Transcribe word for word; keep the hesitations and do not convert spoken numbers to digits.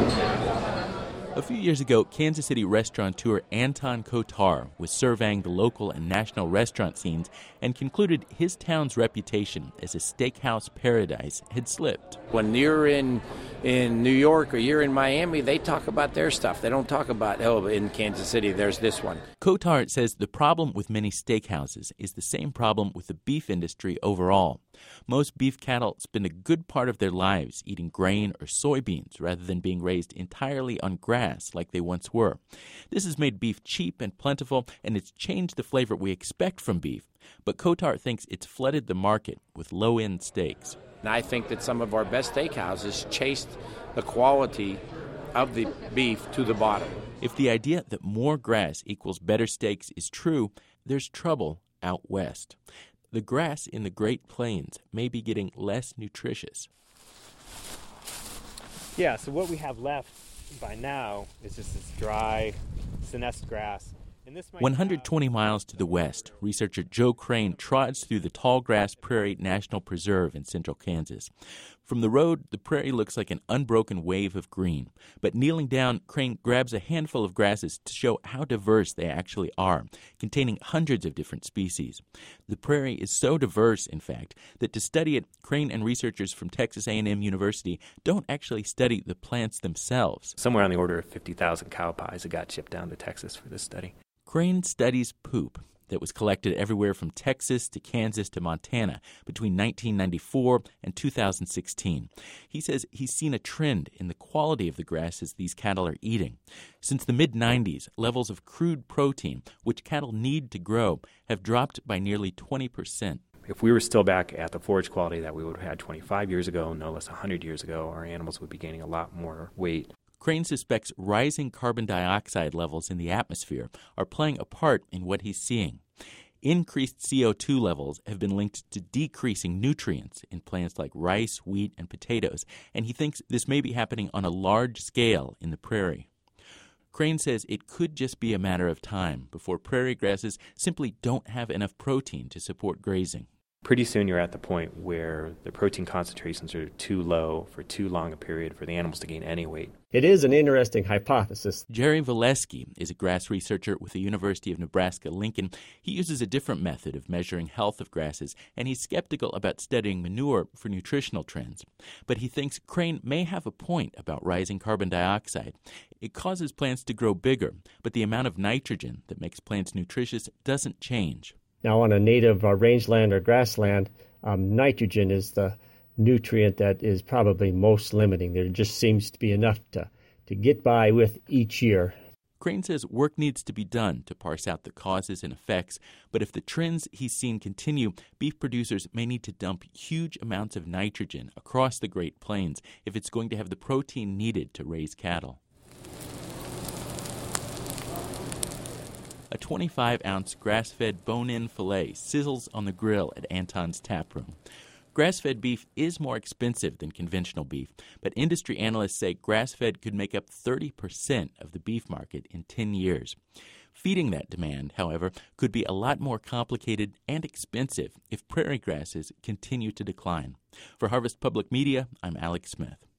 A few years ago, Kansas City restaurateur Anton Kotar was surveying the local and national restaurant scenes and concluded his town's reputation as a steakhouse paradise had slipped. When you're in in New York or you're in Miami, they talk about their stuff. They don't talk about, oh, in Kansas City, there's this one. Kotar says the problem with many steakhouses is the same problem with the beef industry overall. Most beef cattle spend a good part of their lives eating grain or soybeans rather than being raised entirely on grass like they once were. This has made beef cheap and plentiful, and it's changed the flavor we expect from beef. But Kotar thinks it's flooded the market with low-end steaks. And I think that some of our best steakhouses chased the quality of the beef to the bottom. If the idea that more grass equals better steaks is true, there's trouble out west. The grass in the Great Plains may be getting less nutritious. Yeah, so what we have left by now is just this dry, senesced grass. And this might one hundred twenty have... miles to the west, researcher Joe Crane trots through the Tallgrass Prairie National Preserve in central Kansas. From the road, the prairie looks like an unbroken wave of green. But kneeling down, Crane grabs a handful of grasses to show how diverse they actually are, containing hundreds of different species. The prairie is so diverse, in fact, that to study it, Crane and researchers from Texas A and M University don't actually study the plants themselves. Somewhere on the order of fifty thousand cow pies that got shipped down to Texas for this study. Crane studies poop that was collected everywhere from Texas to Kansas to Montana between nineteen ninety-four and two thousand sixteen. He says he's seen a trend in the quality of the grasses these cattle are eating. Since the mid nineties, levels of crude protein, which cattle need to grow, have dropped by nearly twenty percent. If we were still back at the forage quality that we would have had twenty-five years ago, no less one hundred years ago, our animals would be gaining a lot more weight. Crane suspects rising carbon dioxide levels in the atmosphere are playing a part in what he's seeing. Increased C O two levels have been linked to decreasing nutrients in plants like rice, wheat, and potatoes, and he thinks this may be happening on a large scale in the prairie. Crane says it could just be a matter of time before prairie grasses simply don't have enough protein to support grazing. Pretty soon you're at the point where the protein concentrations are too low for too long a period for the animals to gain any weight. It is an interesting hypothesis. Jerry Valesky is a grass researcher with the University of Nebraska-Lincoln. He uses a different method of measuring health of grasses, and he's skeptical about studying manure for nutritional trends. But he thinks Crane may have a point about rising carbon dioxide. It causes plants to grow bigger, but the amount of nitrogen that makes plants nutritious doesn't change. Now, on a native uh, rangeland or grassland, um, nitrogen is the nutrient that is probably most limiting. There just seems to be enough to, to get by with each year. Crane says work needs to be done to parse out the causes and effects, but if the trends he's seen continue, beef producers may need to dump huge amounts of nitrogen across the Great Plains if it's going to have the protein needed to raise cattle. A twenty-five ounce grass-fed bone-in filet sizzles on the grill at Anton's Tap Room. Grass-fed beef is more expensive than conventional beef, but industry analysts say grass-fed could make up thirty percent of the beef market in ten years. Feeding that demand, however, could be a lot more complicated and expensive if prairie grasses continue to decline. For Harvest Public Media, I'm Alex Smith.